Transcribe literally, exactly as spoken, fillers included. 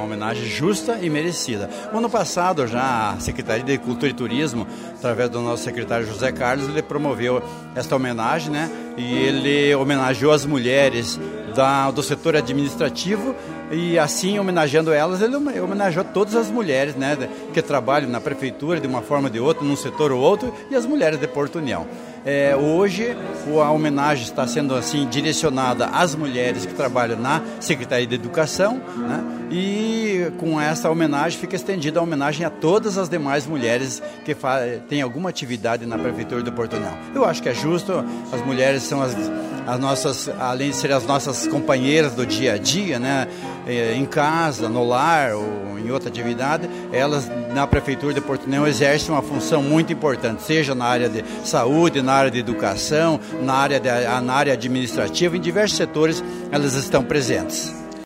uma homenagem justa e merecida. O ano passado já a Secretaria de Cultura e Turismo, através do nosso secretário José Carlos, ele promoveu esta homenagem, né? E ele homenageou as mulheres da, do setor administrativo e assim, homenageando elas, ele homenageou todas as mulheres, né, que trabalham na prefeitura de uma forma ou de outra, num setor ou outro, e as mulheres de Porto União. É, hoje a homenagem está sendo assim direcionada às mulheres que trabalham na Secretaria de Educação, né? E com essa homenagem fica estendida a homenagem a todas as demais mulheres que têm alguma atividade na Prefeitura de Porto União. Eu acho que é justo, as mulheres são as, as nossas, além de serem as nossas companheiras do dia a dia, né? Em casa, no lar ou em outra atividade, elas na Prefeitura de Porto União exercem uma função muito importante, seja na área de saúde, na área de educação, na área, de, na área administrativa, em diversos setores elas estão presentes.